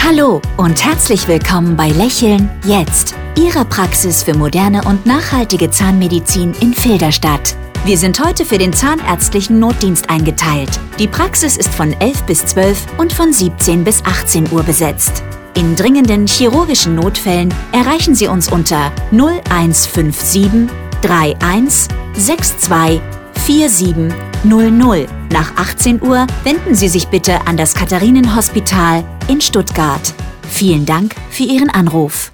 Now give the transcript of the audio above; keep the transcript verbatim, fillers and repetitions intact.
Hallo und herzlich willkommen bei Lächeln jetzt, Ihrer Praxis für moderne und nachhaltige Zahnmedizin in Filderstadt. Wir sind heute für den zahnärztlichen Notdienst eingeteilt. Die Praxis ist von elf bis zwölf und von siebzehn bis achtzehn Uhr besetzt. In dringenden chirurgischen Notfällen erreichen Sie uns unter null eins fünf sieben drei eins sechs zwei vier sieben null null. Nach achtzehn Uhr wenden Sie sich bitte an das Katharinenhospital in Stuttgart. Vielen Dank für Ihren Anruf.